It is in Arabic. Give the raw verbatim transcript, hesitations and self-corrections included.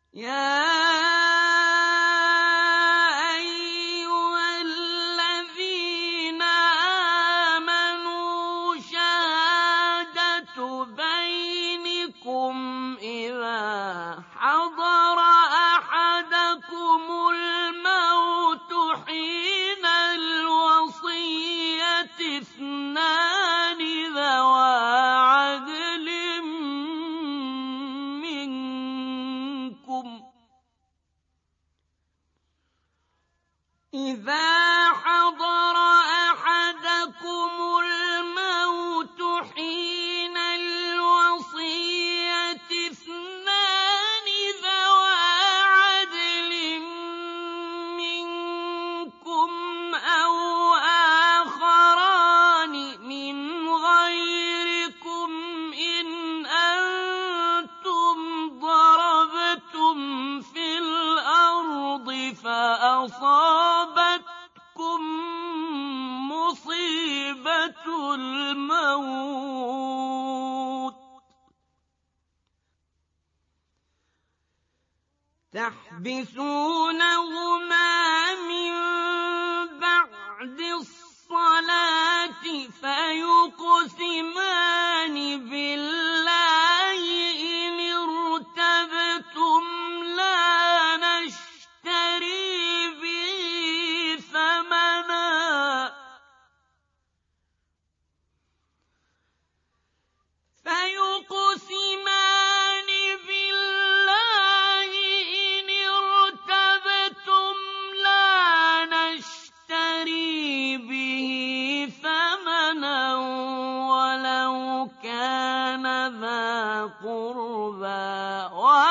يَا أَيُّهَا الَّذِينَ آمَنُوا شَهَادَةُ بَيْنِكُمْ إِذَا حَضَرَ أَحَدَكُمُ الْمَوْتُ حِينَ الْوَصِيَّةِ اثْنَانِ ذَوَا عَدْلٍ مِّنكُمْ إِذَا حَضَرَ أَحَدَكُمُ الْمَوْتُ حِينَ الْوَصِيَّةِ اثْنَانِ ذَوَا عَدْلٍ مِّنكُمْ أَوْ آخَرَانِ مِنْ غَيْرِكُمْ إِنْ أَنتُمْ ضَرَبْتُمْ فِي الْأَرْضِ فَأَصَابَتْكُم مُّصِيبَةُ الْمَوْتِ تَحْبِسُونَهُمَا مِن بَعْدِ الصَّلَاةِ فَيُقْسِمَانِ بِاللَّهِ إِنِ ارْتَبْتُمْ لَا نَشْتَرِي بِهِ ثَمَنًا فَيُقْسِمَانِ بِاللَّهِ إِنِ ارْتَبْتُمْ لَا نَشْتَرِي بِهِ ثَمَنًا وَلَوْ كَانَ ذَا قُرْبَىٰ